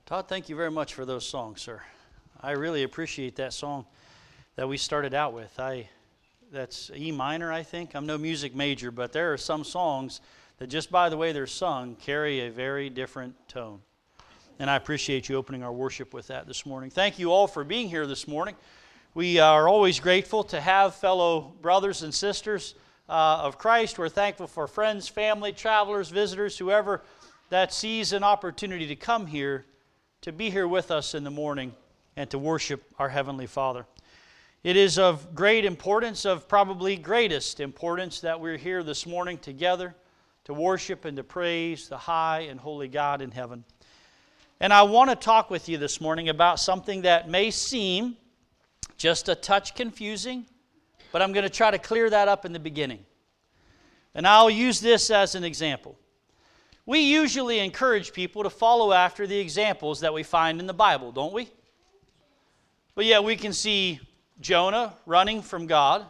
Todd, thank you very much for those songs, sir. I really appreciate that song that we started out with. That's E minor, I think. I'm no music major, but there are some songs that just by the way they're sung carry a very different tone. And I appreciate you opening our worship with that this morning. Thank you all for being here this morning. We are always grateful to have fellow brothers and sisters of Christ. We're thankful for friends, family, travelers, visitors, whoever that sees an opportunity to come here, to be here with us in the morning and to worship our Heavenly Father. It is of great importance, of probably greatest importance, that we're here this morning together to worship and to praise the high and holy God in heaven. And I want to talk with you this morning about something that may seem just a touch confusing, but I'm going to try to clear that up in the beginning. And I'll use this as an example. We usually encourage people to follow after the examples that we find in the Bible, don't we? But yet we can see Jonah running from God,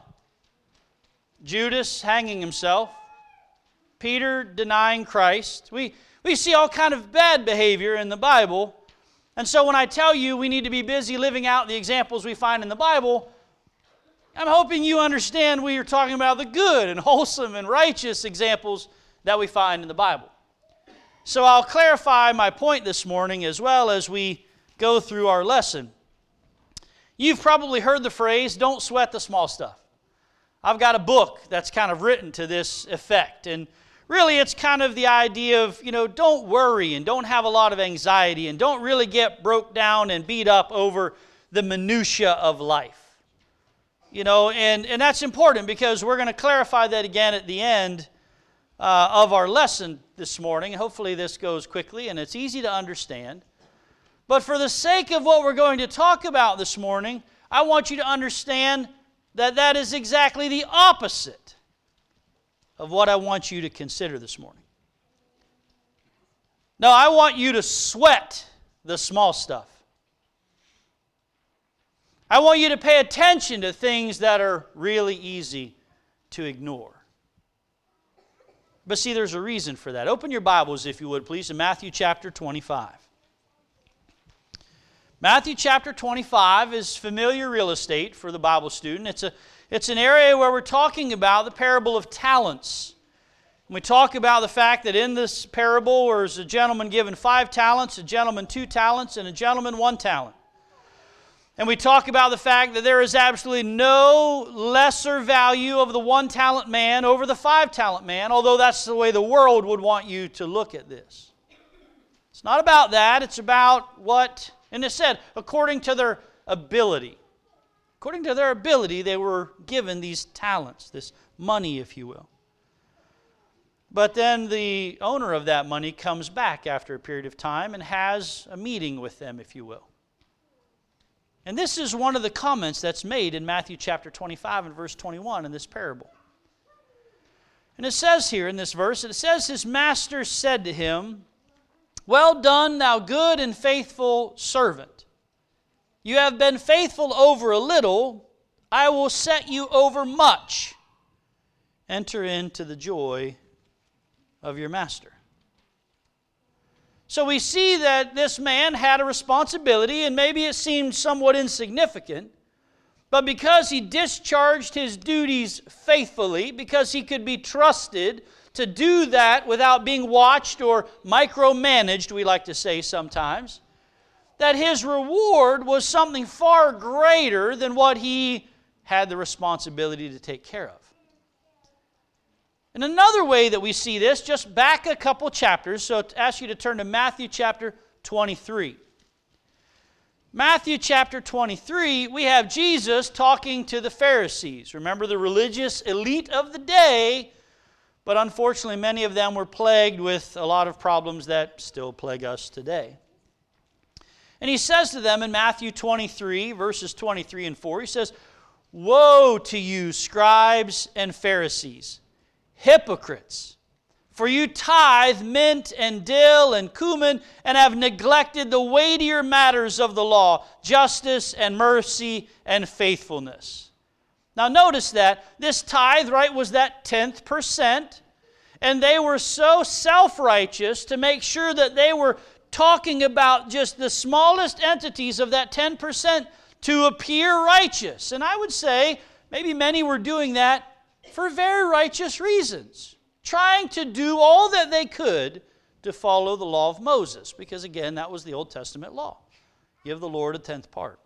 Judas hanging himself, Peter denying Christ. We see all kind of bad behavior in the Bible. And so when I tell you we need to be busy living out the examples we find in the Bible, I'm hoping you understand we are talking about the good and wholesome and righteous examples that we find in the Bible. So I'll clarify my point this morning as well as we go through our lesson. You've probably heard the phrase, don't sweat the small stuff. I've got a book that's kind of written to this effect. And really it's kind of the idea of, don't worry and don't have a lot of anxiety and don't really get broke down and beat up over the minutia of life. And that's important because we're going to clarify that again at the end of our lesson this morning. Hopefully this goes quickly and it's easy to understand. But for the sake of what we're going to talk about this morning, I want you to understand that that is exactly the opposite of what I want you to consider this morning. Now, I want you to sweat the small stuff. I want you to pay attention to things that are really easy to ignore. But see, there's a reason for that. Open your Bibles, if you would, please, to Matthew chapter 25. Matthew chapter 25 is familiar real estate for the Bible student. It's an area where we're talking about the parable of talents. And we talk about the fact that in this parable there's a gentleman given 5 talents, a gentleman 2 talents, and a gentleman 1 talent. And we talk about the fact that there is absolutely no lesser value of the 1 talent man over the 5 talent man, although that's the way the world would want you to look at this. It's not about that. It's about what, and it said, according to their ability. According to their ability, they were given these talents, this money, if you will. But then the owner of that money comes back after a period of time and has a meeting with them, if you will. And this is one of the comments that's made in Matthew chapter 25 and verse 21 in this parable. And it says here in this verse, it says, his master said to him, well done, thou good and faithful servant. You have been faithful over a little, I will set you over much. Enter into the joy of your master. So we see that this man had a responsibility, and maybe it seemed somewhat insignificant, but because he discharged his duties faithfully, because he could be trusted to do that without being watched or micromanaged, we like to say sometimes, that his reward was something far greater than what he had the responsibility to take care of. And another way that we see this, just back a couple chapters, so I ask you to turn to Matthew chapter 23. Matthew chapter 23, we have Jesus talking to the Pharisees. Remember the religious elite of the day, but unfortunately many of them were plagued with a lot of problems that still plague us today. And he says to them in Matthew 23, verses 23 and 4, he says, woe to you, scribes and Pharisees, hypocrites! For you tithe mint and dill and cumin and have neglected the weightier matters of the law, justice and mercy and faithfulness. Now notice that this tithe, right, was that 10th%. And they were so self-righteous to make sure that they were talking about just the smallest entities of that 10% to appear righteous. And I would say maybe many were doing that for very righteous reasons, trying to do all that they could to follow the law of Moses, because again, that was the Old Testament law. Give the Lord a tenth part.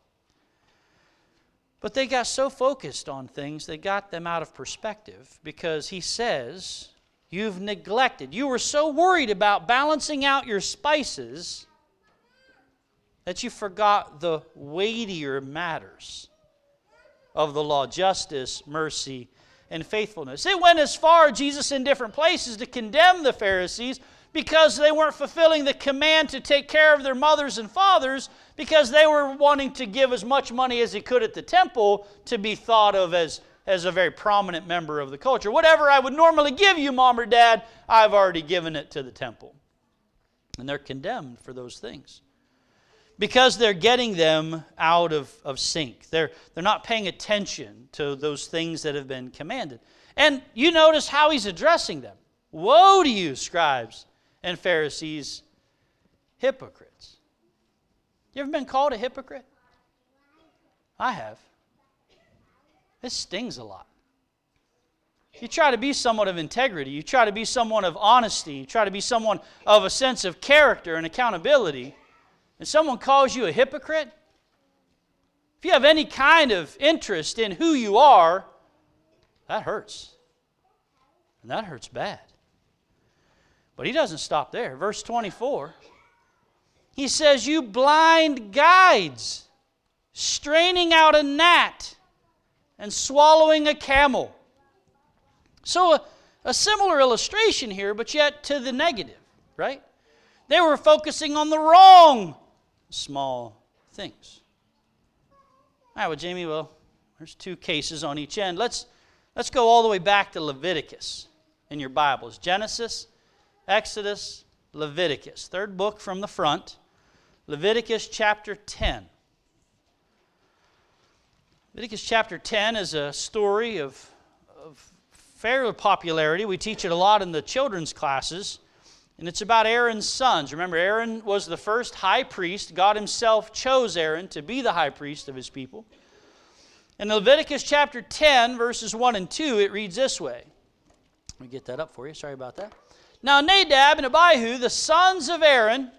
But they got so focused on things, they got them out of perspective, because he says, you've neglected. You were so worried about balancing out your spices that you forgot the weightier matters of the law: justice, mercy, and faithfulness. It went as far, Jesus, in different places to condemn the Pharisees because they weren't fulfilling the command to take care of their mothers and fathers, because they were wanting to give as much money as they could at the temple to be thought of as a very prominent member of the culture. Whatever I would normally give you, Mom or Dad, I've already given it to the temple. And they're condemned for those things, because they're getting them out of sync. They're not paying attention to those things that have been commanded. And you notice how he's addressing them. Woe to you, scribes and Pharisees, hypocrites. You ever been called a hypocrite? I have. It stings a lot. You try to be someone of integrity. You try to be someone of honesty. You try to be someone of a sense of character and accountability. And someone calls you a hypocrite, if you have any kind of interest in who you are, that hurts. And that hurts bad. But he doesn't stop there. Verse 24, he says, you blind guides, straining out a gnat and swallowing a camel. So a similar illustration here, but yet to the negative, right? They were focusing on the wrong small things. All right, well, Jamie, there's two cases on each end. Let's go all the way back to Leviticus in your Bibles. Genesis, Exodus, Leviticus. Third book from the front. Leviticus chapter 10. Leviticus chapter 10 is a story of fair popularity. We teach it a lot in the children's classes. And it's about Aaron's sons. Remember, Aaron was the first high priest. God himself chose Aaron to be the high priest of his people. In Leviticus chapter 10, verses 1 and 2, it reads this way. Let me get that up for you. Sorry about that. Now Nadab and Abihu, the sons of Aaron,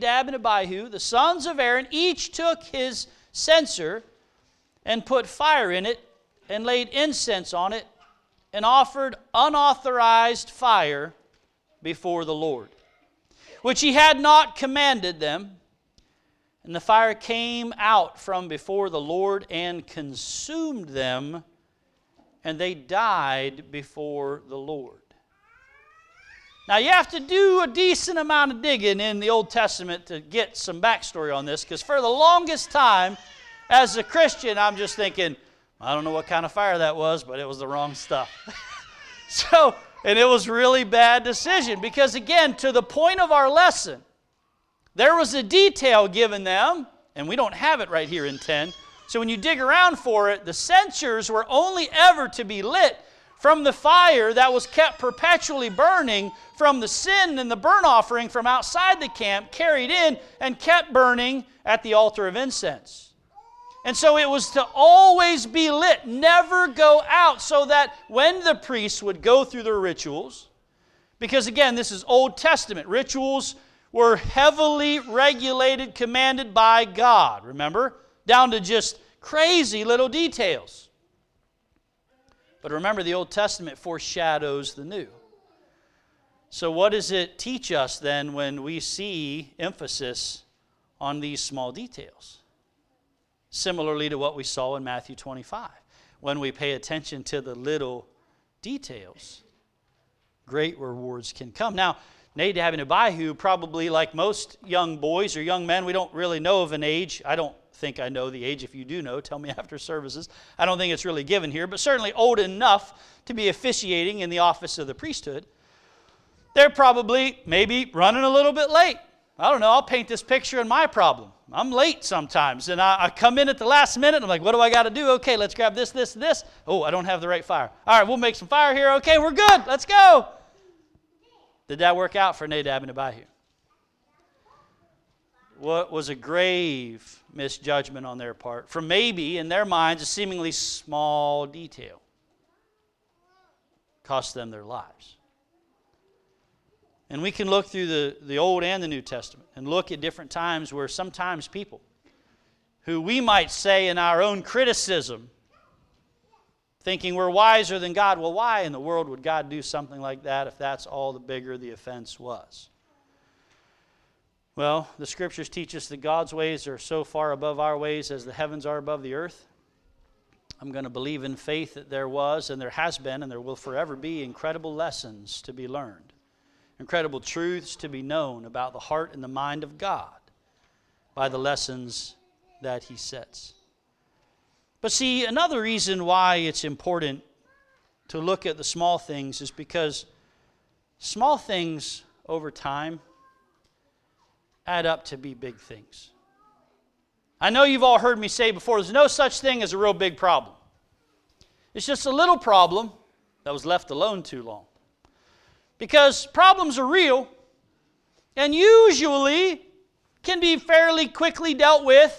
each took his censer and put fire in it and laid incense on it and offered unauthorized fire before the Lord, which he had not commanded them. And the fire came out from before the Lord and consumed them, and they died before the Lord. Now you have to do a decent amount of digging in the Old Testament to get some backstory on this, because for the longest time, as a Christian, I'm just thinking, I don't know what kind of fire that was, but it was the wrong stuff. And it was a really bad decision, because again, to the point of our lesson, there was a detail given them, and we don't have it right here in 10. So when you dig around for it, the censers were only ever to be lit from the fire that was kept perpetually burning from the sin and the burnt offering from outside the camp, carried in and kept burning at the altar of incense. And so it was to always be lit, never go out, so that when the priests would go through their rituals, because again, this is Old Testament, rituals were heavily regulated, commanded by God, remember? Down to just crazy little details. But remember, the Old Testament foreshadows the New. So what does it teach us then when we see emphasis on these small details? Similarly to what we saw in Matthew 25. When we pay attention to the little details, great rewards can come. Now, Nadab and Abihu, probably like most young boys or young men, we don't really know of an age. I don't think I know the age. If you do know, tell me after services. I don't think it's really given here, but certainly old enough to be officiating in the office of the priesthood. They're probably maybe running a little bit late. I don't know, I'll paint this picture in my problem. I'm late sometimes, and I come in at the last minute, and I'm like, what do I got to do? Okay, let's grab this, this, this. Oh, I don't have the right fire. All right, we'll make some fire here. Okay, we're good. Let's go. Did that work out for Nadab and Abihu? what was a grave misjudgment on their part from maybe, in their minds, a seemingly small detail. Cost them their lives. And we can look through the Old and the New Testament and look at different times where sometimes people who we might say in our own criticism, thinking we're wiser than God, well, why in the world would God do something like that if that's all the bigger the offense was? Well, the Scriptures teach us that God's ways are so far above our ways as the heavens are above the earth. I'm going to believe in faith that there was and there has been and there will forever be incredible lessons to be learned, incredible truths to be known about the heart and the mind of God by the lessons that He sets. But see, another reason why it's important to look at the small things is because small things over time add up to be big things. I know you've all heard me say before, there's no such thing as a real big problem. It's just a little problem that was left alone too long. Because problems are real and usually can be fairly quickly dealt with,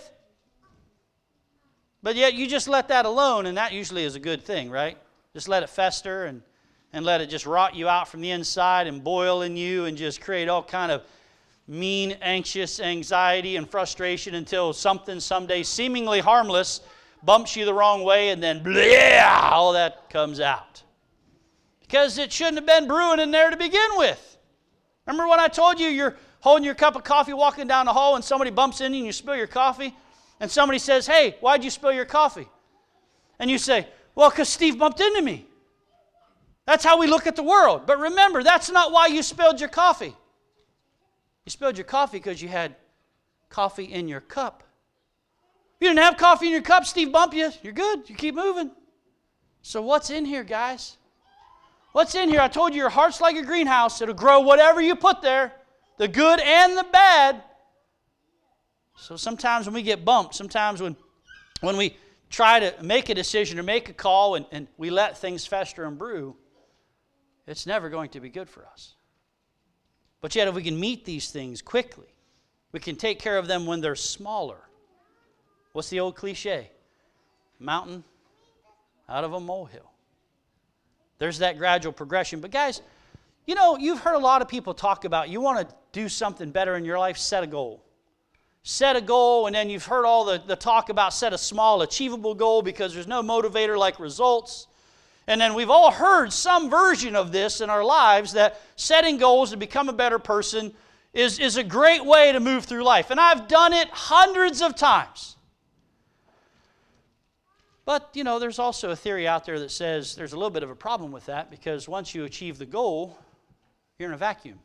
but yet you just let that alone, and that usually is a good thing, right? Just let it fester and let it just rot you out from the inside and boil in you and just create all kind of mean, anxious anxiety and frustration until something someday seemingly harmless bumps you the wrong way and then blah, all that comes out. Because it shouldn't have been brewing in there to begin with. Remember when I told you you're holding your cup of coffee walking down the hall and somebody bumps into you and you spill your coffee? And somebody says, hey, why'd you spill your coffee? And you say, well, because Steve bumped into me. That's how we look at the world. But remember, that's not why you spilled your coffee. You spilled your coffee because you had coffee in your cup. If you didn't have coffee in your cup, Steve bumped you. You're good. You keep moving. So what's in here, guys? What's in here? I told you your heart's like a greenhouse. It'll grow whatever you put there, the good and the bad. So sometimes when we get bumped, sometimes when we try to make a decision or make a call and we let things fester and brew, it's never going to be good for us. But yet if we can meet these things quickly, we can take care of them when they're smaller. What's the old cliche? Mountain out of a molehill. There's that gradual progression. But guys, you know, you've heard a lot of people talk about you want to do something better in your life, set a goal. Set a goal, and then you've heard all the talk about set a small, achievable goal because there's no motivator like results. And then we've all heard some version of this in our lives that setting goals to become a better person is a great way to move through life. And I've done it hundreds of times. But, you know, there's also a theory out there that says there's a little bit of a problem with that because once you achieve the goal, you're in a vacuum.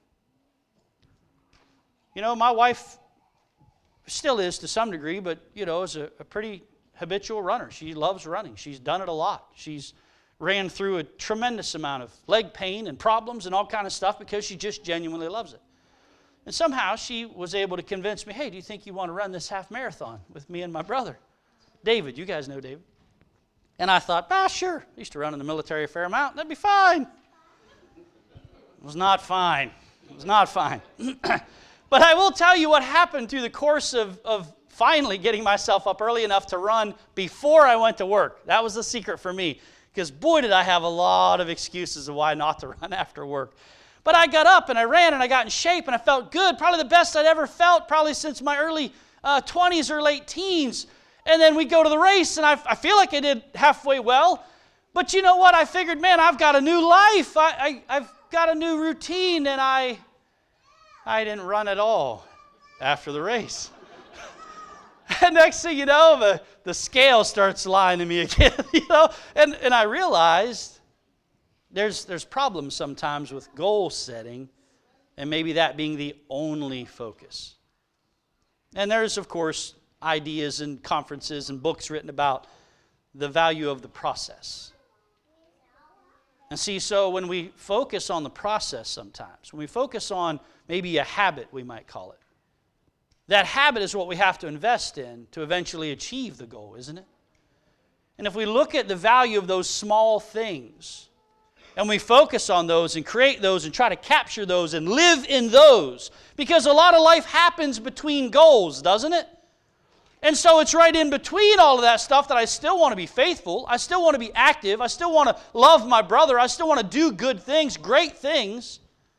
You know, my wife still is to some degree, but, you know, is a pretty habitual runner. She loves running. She's done it a lot. She's ran through a tremendous amount of leg pain and problems and all kind of stuff because she just genuinely loves it. And somehow she was able to convince me, hey, do you think you want to run this half marathon with me and my brother? David, you guys know David. And I thought, sure. I used to run in the military a fair amount. That'd be fine. It was not fine. It was not fine. But I will tell you what happened through the course of finally getting myself up early enough to run before I went to work. That was the secret for me. Because boy, did I have a lot of excuses of why not to run after work. But I got up and I ran and I got in shape and I felt good. Probably the best I'd ever felt, probably since my early 20s or late teens. And then we go to the race and I feel like I did halfway well. But you know what? I figured, man, I've got a new life. I've got a new routine, and I didn't run at all after the race. And next thing you know, the scale starts lying to me again, you know. And I realized there's problems sometimes with goal setting, and maybe that being the only focus. And there's, of course, ideas and conferences and books written about the value of the process. And see, so when we focus on the process sometimes, when we focus on maybe a habit, we might call it, that habit is what we have to invest in to eventually achieve the goal, isn't it? And if we look at the value of those small things, And we focus on those and create those and try to capture those and live in those. Because a lot of life happens between goals, doesn't it? And so it's right in between all of that stuff that I still want to be faithful. I still want to be active. I still want to love my brother. I still want to do good things, great things.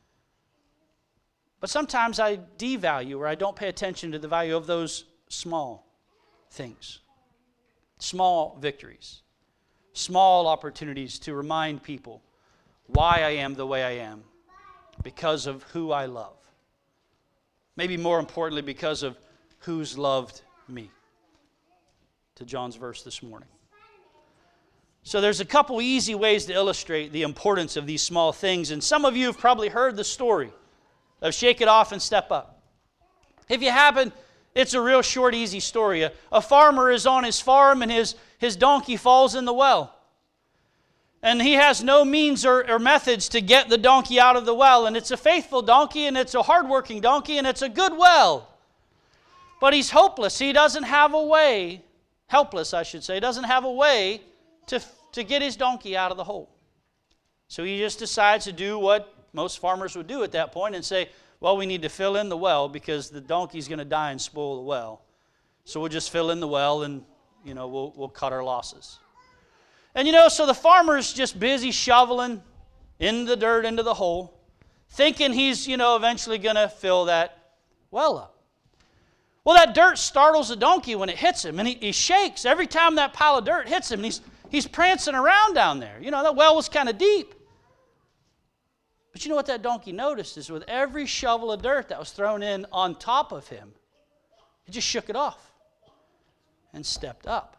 But sometimes I devalue or I don't pay attention to the value of those small things. Small victories. Small opportunities to remind people why I am the way I am. Because of who I love. Maybe more importantly, because of who's loved me. To John's verse this morning. So there's a couple easy ways to illustrate the importance of these small things. And some of you have probably heard the story of shake it off and step up. If you haven't, it's a real short, easy story. A farmer is on his farm and his donkey falls in the well. And he has no means or methods to get the donkey out of the well. And it's a faithful donkey and it's a hardworking donkey and it's a good well. But he's hopeless. He doesn't have a way, helpless I should say, doesn't have a way to get his donkey out of the hole. So he just decides to do what most farmers would do at that point and say, well, we need to fill in the well because the donkey's going to die and spoil the well. So we'll just fill in the well and, we'll cut our losses. And so the farmer's just busy shoveling in the dirt into the hole, thinking he's, eventually going to fill that well up. Well, that dirt startles the donkey when it hits him, and he shakes every time that pile of dirt hits him, and he's prancing around down there. That well was kind of deep. But you know what that donkey noticed is with every shovel of dirt that was thrown in on top of him, he just shook it off and stepped up.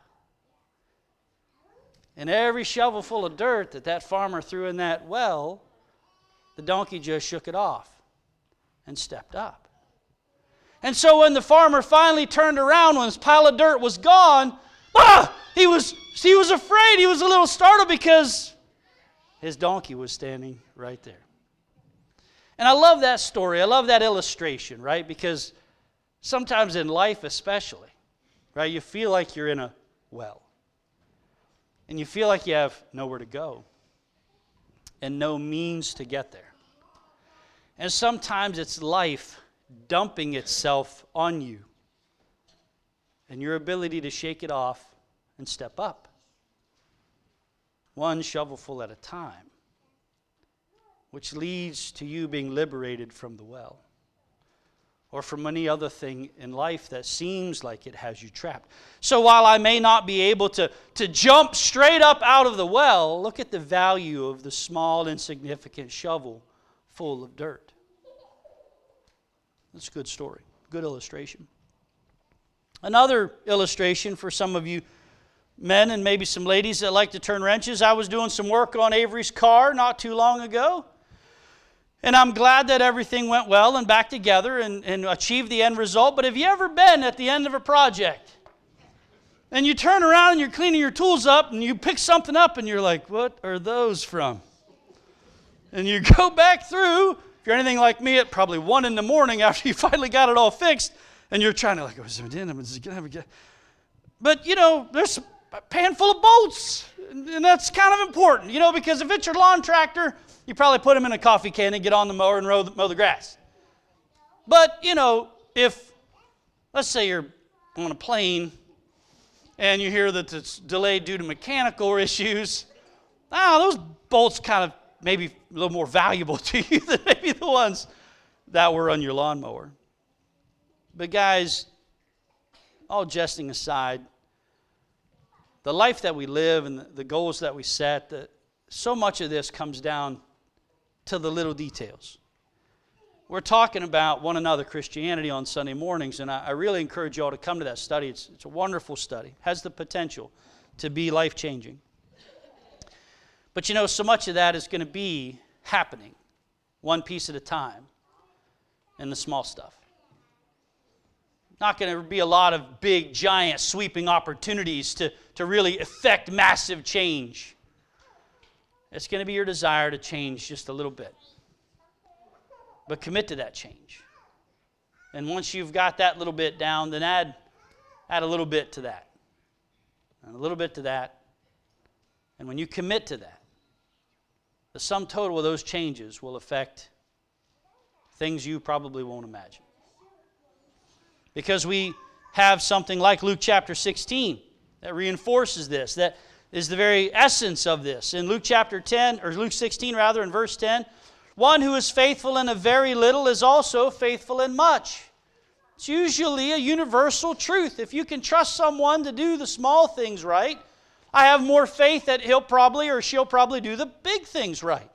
And every shovel full of dirt that farmer threw in that well, the donkey just shook it off and stepped up. And so when the farmer finally turned around, when his pile of dirt was gone, he was afraid. He was a little startled because his donkey was standing right there. And I love that story. I love that illustration, right? Because sometimes in life especially, right, you feel like you're in a well. And you feel like you have nowhere to go and no means to get there. And sometimes it's life dumping itself on you and your ability to shake it off and step up. One shovelful at a time, which leads to you being liberated from the well or from any other thing in life that seems like it has you trapped. So while I may not be able to jump straight up out of the well, look at the value of the small, insignificant shovel full of dirt. That's a good story, good illustration. Another illustration for some of you men and maybe some ladies that like to turn wrenches. I was doing some work on Avery's car not too long ago. And I'm glad that everything went well and back together and achieved the end result. But have you ever been at the end of a project? And you turn around and you're cleaning your tools up and you pick something up and you're like, what are those from? And you go back through, if you're anything like me, at probably 1 in the morning after you finally got it all fixed, and you're trying to but there's a pan full of bolts, and that's kind of important, because if it's your lawn tractor, you probably put them in a coffee can and get on the mower and mow the grass. But, if, let's say you're on a plane and you hear that it's delayed due to mechanical issues, those bolts kind of maybe a little more valuable to you than maybe the ones that were on your lawnmower. But guys, all jesting aside, the life that we live and the goals that we set, so much of this comes down to the little details. We're talking about one another Christianity on Sunday mornings, and I really encourage you all to come to that study. It's a wonderful study. Has the potential to be life-changing. But so much of that is going to be happening one piece at a time in the small stuff. Not going to be a lot of big, giant, sweeping opportunities to really effect massive change. It's going to be your desire to change just a little bit. But commit to that change. And once you've got that little bit down, then add a little bit to that. And a little bit to that. And when you commit to that, the sum total of those changes will affect things you probably won't imagine. Because we have something like Luke chapter 16 that reinforces this, that is the very essence of this. In Luke chapter 10, or Luke 16 rather, in verse 10, one who is faithful in a very little is also faithful in much. It's usually a universal truth. If you can trust someone to do the small things right, I have more faith that he'll probably or she'll probably do the big things right.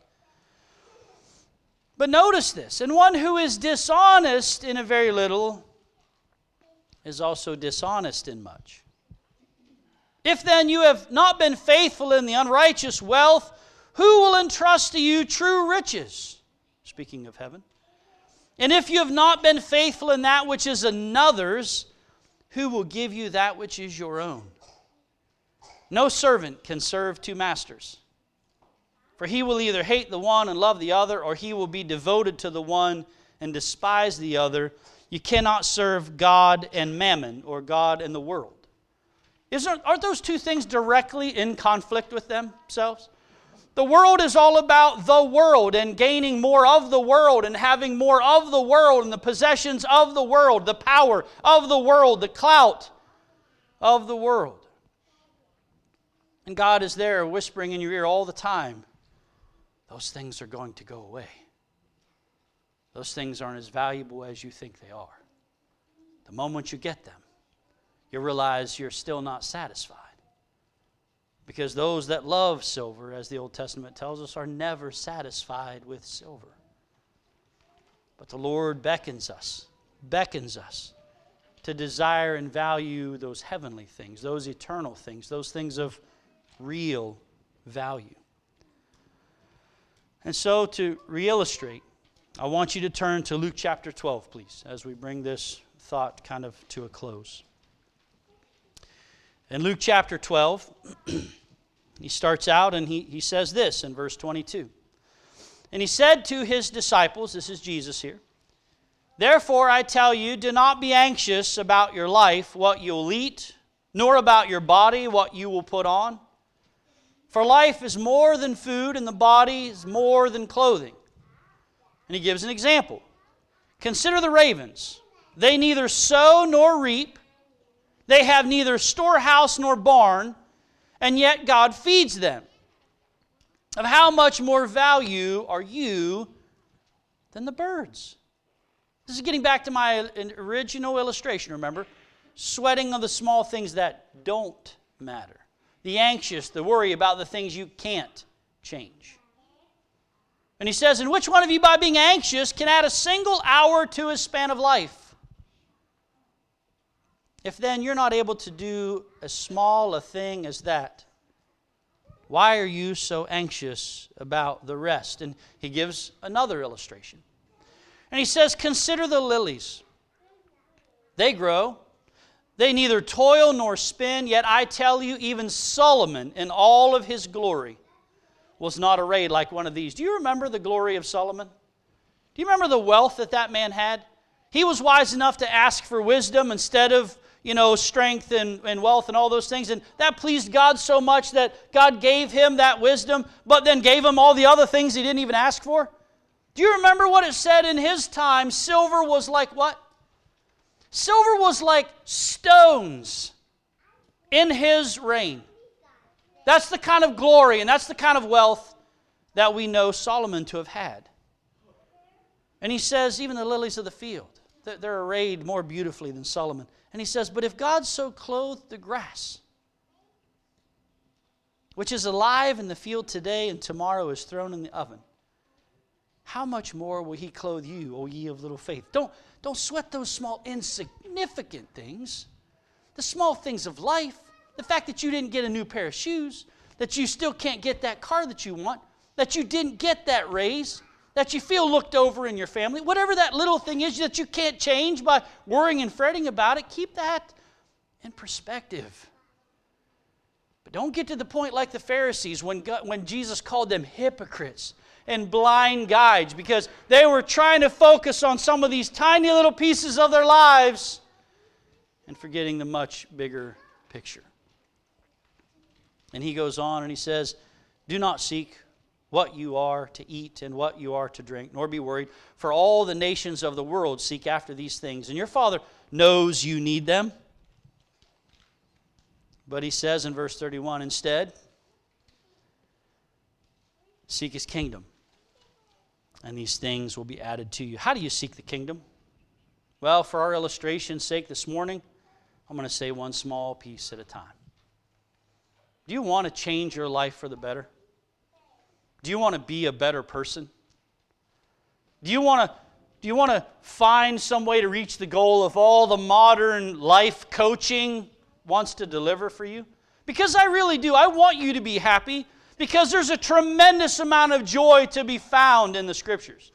But notice this, and one who is dishonest in a very little is also dishonest in much. If then you have not been faithful in the unrighteous wealth, who will entrust to you true riches? Speaking of heaven. And if you have not been faithful in that which is another's, who will give you that which is your own? No servant can serve two masters. For he will either hate the one and love the other, or he will be devoted to the one and despise the other. You cannot serve God and mammon, or God and the world. Aren't those two things directly in conflict with themselves? The world is all about the world and gaining more of the world and having more of the world and the possessions of the world, the power of the world, the clout of the world. And God is there whispering in your ear all the time, those things are going to go away. Those things aren't as valuable as you think they are. The moment you get them, you realize you're still not satisfied. Because those that love silver, as the Old Testament tells us, are never satisfied with silver. But the Lord beckons us to desire and value those heavenly things, those eternal things, those things of real value. And so to re-illustrate, I want you to turn to Luke chapter 12, please, as we bring this thought kind of to a close. In Luke chapter 12, he starts out and he says this in verse 22. And he said to his disciples, this is Jesus here, therefore I tell you, do not be anxious about your life, what you'll eat, nor about your body, what you will put on. For life is more than food, and the body is more than clothing. And he gives an example. Consider the ravens. They neither sow nor reap. They have neither storehouse nor barn, and yet God feeds them. Of how much more value are you than the birds? This is getting back to my original illustration, remember? Sweating on the small things that don't matter. The anxious, the worry about the things you can't change. And he says, and which one of you by being anxious can add a single hour to his span of life? If then you're not able to do as small a thing as that, why are you so anxious about the rest? And he gives another illustration. And he says, consider the lilies. They grow. They neither toil nor spin, yet I tell you, even Solomon in all of his glory was not arrayed like one of these. Do you remember the glory of Solomon? Do you remember the wealth that man had? He was wise enough to ask for wisdom instead of, strength and wealth and all those things. And that pleased God so much that God gave him that wisdom, but then gave him all the other things he didn't even ask for. Do you remember what it said in his time? Silver was like what? Silver was like stones in his reign. That's the kind of glory and that's the kind of wealth that we know Solomon to have had. And he says, even the lilies of the field, they're arrayed more beautifully than Solomon. And he says, but if God so clothed the grass, which is alive in the field today and tomorrow is thrown in the oven, how much more will he clothe you, O ye of little faith? Don't sweat those small insignificant things. The small things of life. The fact that you didn't get a new pair of shoes. That you still can't get that car that you want. That you didn't get that raise. That you feel looked over in your family. Whatever that little thing is that you can't change by worrying and fretting about it. Keep that in perspective. But don't get to the point like the Pharisees when Jesus called them hypocrites and blind guides, because they were trying to focus on some of these tiny little pieces of their lives and forgetting the much bigger picture. And he goes on and he says, do not seek what you are to eat and what you are to drink, nor be worried, for all the nations of the world seek after these things, and your Father knows you need them. But he says in verse 31, instead, seek his kingdom, and these things will be added to you. How do you seek the kingdom? Well, for our illustration's sake this morning, I'm going to say one small piece at a time. Do you want to change your life for the better? Do you want to be a better person? Do you want to find some way to reach the goal of all the modern life coaching wants to deliver for you? Because I really do. I want you to be happy because there's a tremendous amount of joy to be found in the Scriptures.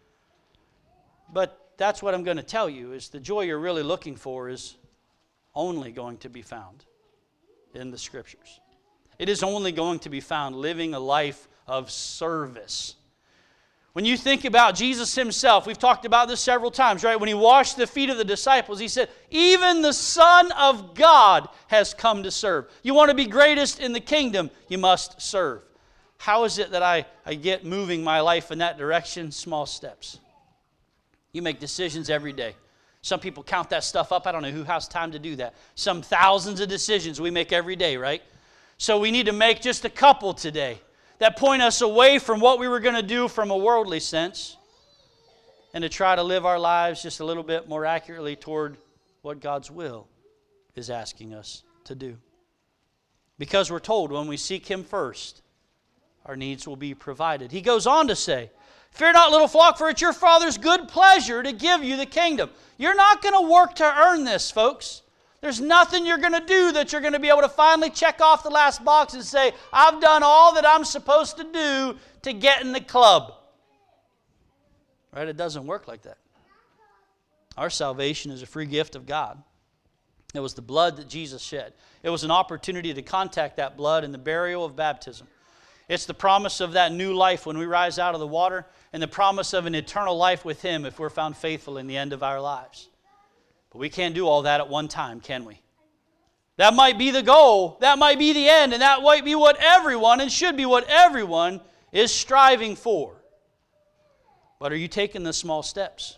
But that's what I'm going to tell you, is the joy you're really looking for is only going to be found in the Scriptures. It is only going to be found living a life of service. When you think about Jesus himself, we've talked about this several times, right? When he washed the feet of the disciples, he said, even the Son of God has come to serve. You want to be greatest in the kingdom, you must serve. How is it that I get moving my life in that direction? Small steps. You make decisions every day. Some people count that stuff up. I don't know who has time to do that. Some thousands of decisions we make every day, right? So we need to make just a couple today that point us away from what we were going to do from a worldly sense and to try to live our lives just a little bit more accurately toward what God's will is asking us to do. Because we're told when we seek him first, our needs will be provided. He goes on to say, fear not, little flock, for it's your Father's good pleasure to give you the kingdom. You're not going to work to earn this, folks. There's nothing you're going to do that you're going to be able to finally check off the last box and say, I've done all that I'm supposed to do to get in the club. Right? It doesn't work like that. Our salvation is a free gift of God. It was the blood that Jesus shed. It was an opportunity to contact that blood in the burial of baptism. It's the promise of that new life when we rise out of the water, and the promise of an eternal life with him if we're found faithful in the end of our lives. But we can't do all that at one time, can we? That might be the goal. That might be the end. And that might be what everyone, and should be what everyone, is striving for. But are you taking the small steps?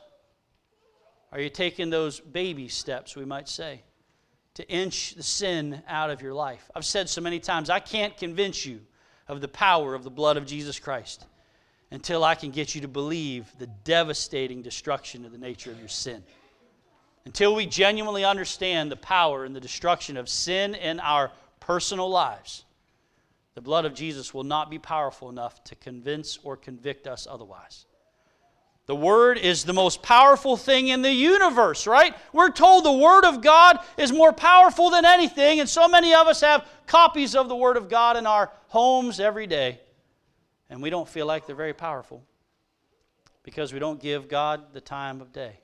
Are you taking those baby steps, we might say, to inch the sin out of your life? I've said so many times, I can't convince you of the power of the blood of Jesus Christ until I can get you to believe the devastating destruction of the nature of your sin. Until we genuinely understand the power and the destruction of sin in our personal lives, the blood of Jesus will not be powerful enough to convince or convict us otherwise. The Word is the most powerful thing in the universe, right? We're told the Word of God is more powerful than anything, and so many of us have copies of the Word of God in our homes every day, and we don't feel like they're very powerful because we don't give God the time of day.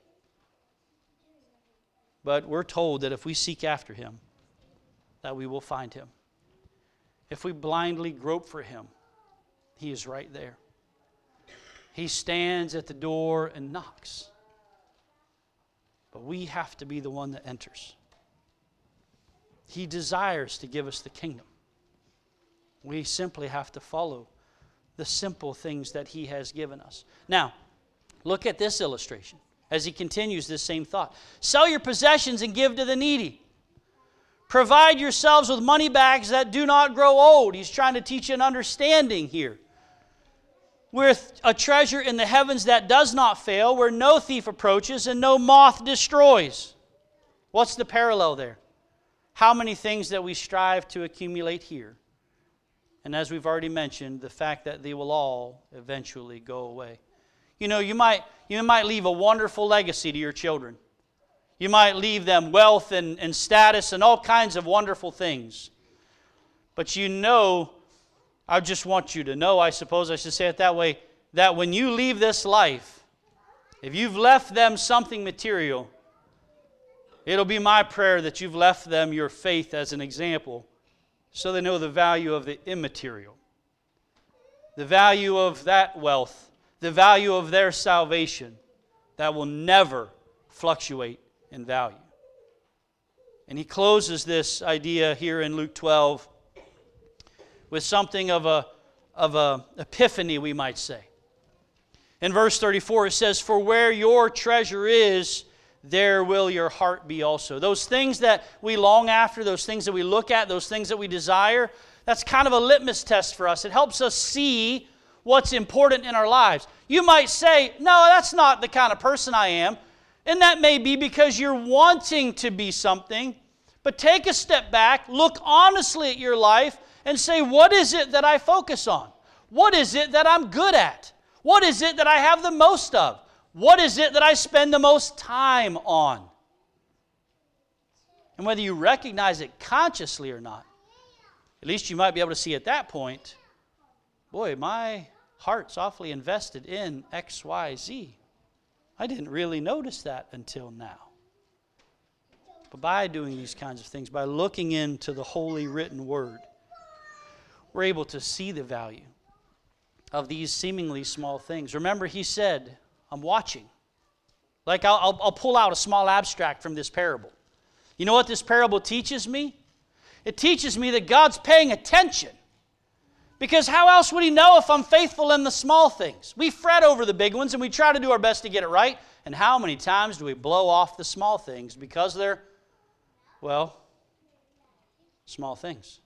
But we're told that if we seek after him, that we will find him. If we blindly grope for him, he is right there. He stands at the door and knocks. But we have to be the one that enters. He desires to give us the kingdom. We simply have to follow the simple things that he has given us. Now, look at this illustration as he continues this same thought. Sell your possessions and give to the needy. Provide yourselves with money bags that do not grow old. He's trying to teach an understanding here. With a treasure in the heavens that does not fail, where no thief approaches and no moth destroys. What's the parallel there? How many things that we strive to accumulate here. And as we've already mentioned, the fact that they will all eventually go away. You know, you might leave a wonderful legacy to your children. You might leave them wealth and status and all kinds of wonderful things. But you know, I just want you to know, I suppose I should say it that way, that when you leave this life, if you've left them something material, it'll be my prayer that you've left them your faith as an example so they know the value of the immaterial, the value of that wealth, the value of their salvation that will never fluctuate in value. And he closes this idea here in Luke 12 with something of a epiphany, we might say. In verse 34 it says, "For where your treasure is, there will your heart be also." Those things that we long after, those things that we look at, those things that we desire, that's kind of a litmus test for us. It helps us see what's important in our lives. You might say, "No, that's not the kind of person I am." And that may be because you're wanting to be something. But take a step back, look honestly at your life, and say, what is it that I focus on? What is it that I'm good at? What is it that I have the most of? What is it that I spend the most time on? And whether you recognize it consciously or not, at least you might be able to see at that point, boy, my heart's awfully invested in X, Y, Z. I didn't really notice that until now. But by doing these kinds of things, by looking into the holy written word, we're able to see the value of these seemingly small things. Remember, he said, I'm watching. Like I'll pull out a small abstract from this parable. You know what this parable teaches me? It teaches me that God's paying attention. Because how else would he know if I'm faithful in the small things? We fret over the big ones and we try to do our best to get it right. And how many times do we blow off the small things because they're, well, small things?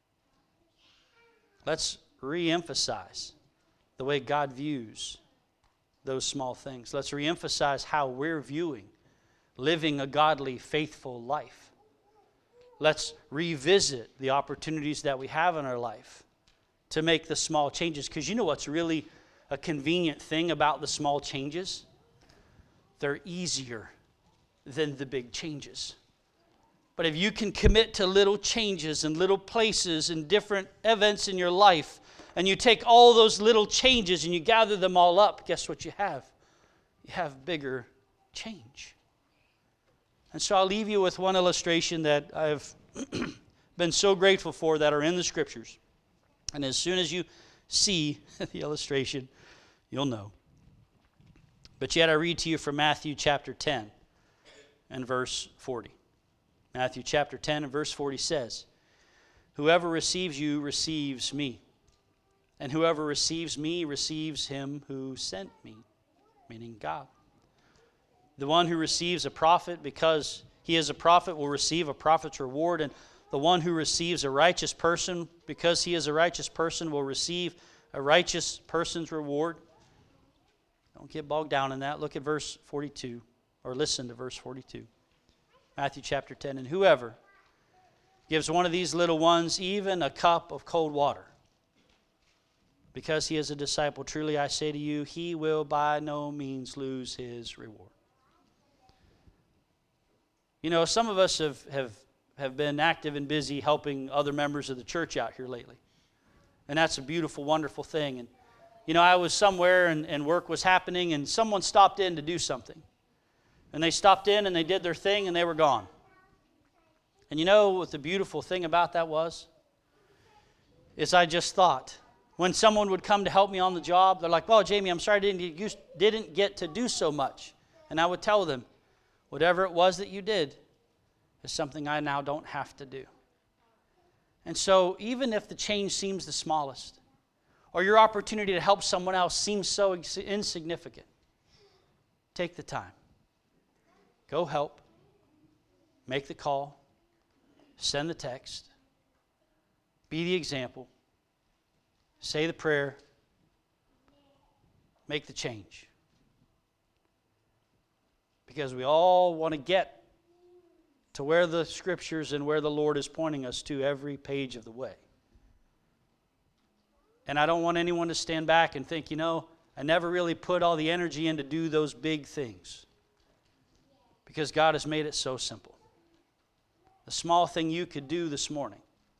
Let's re-emphasize the way God views those small things. Let's re-emphasize how we're viewing living a godly, faithful life. Let's revisit the opportunities that we have in our life to make the small changes. Because you know what's really a convenient thing about the small changes? They're easier than the big changes. But if you can commit to little changes and little places and different events in your life, and you take all those little changes and you gather them all up, guess what you have? You have bigger change. And so I'll leave you with one illustration that I've been so grateful for that are in the Scriptures. And as soon as you see the illustration, you'll know. But yet I read to you from Matthew chapter 10 and verse 40. Matthew chapter 10 and verse 40 says, "Whoever receives you receives me, and whoever receives me receives him who sent me," meaning God. "The one who receives a prophet because he is a prophet will receive a prophet's reward, and the one who receives a righteous person because he is a righteous person will receive a righteous person's reward." Don't get bogged down in that. Look at verse 42, or listen to verse 42. Matthew chapter 10, "And whoever gives one of these little ones even a cup of cold water, because he is a disciple, truly I say to you, he will by no means lose his reward." You know, some of us have been active and busy helping other members of the church out here lately. And that's a beautiful, wonderful thing. And, you know, I was somewhere and work was happening and someone stopped in to do something. And they stopped in and they did their thing and they were gone. And you know what the beautiful thing about that was? Is I just thought, when someone would come to help me on the job, they're like, "Well, Jamie, I'm sorry I didn't get to do so much." And I would tell them, whatever it was that you did is something I now don't have to do. And so even if the change seems the smallest, or your opportunity to help someone else seems so insignificant, take the time. Go help. Make the call. Send the text. Be the example. Say the prayer. Make the change. Because we all want to get to where the Scriptures and where the Lord is pointing us to every page of the way. And I don't want anyone to stand back and think, you know, I never really put all the energy in to do those big things. Because God has made it so simple. The small thing you could do this morning.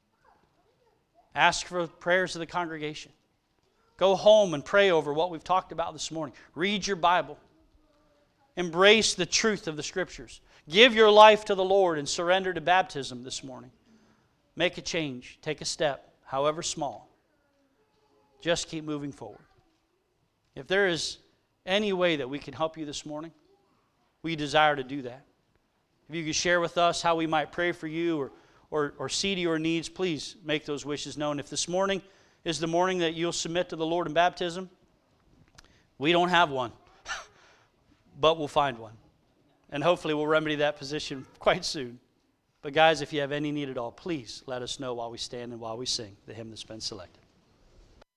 Ask for prayers of the congregation. Go home and pray over what we've talked about this morning. Read your Bible. Embrace the truth of the Scriptures. Give your life to the Lord and surrender to baptism this morning. Make a change. Take a step, however small. Just keep moving forward. If there is any way that we can help you this morning, we desire to do that. If you could share with us how we might pray for you or see to your needs, please make those wishes known. If this morning is the morning that you'll submit to the Lord in baptism. We don't have one, but we'll find one. And hopefully we'll remedy that position quite soon. But guys, if you have any need at all, please let us know while we stand and while we sing the hymn that's been selected.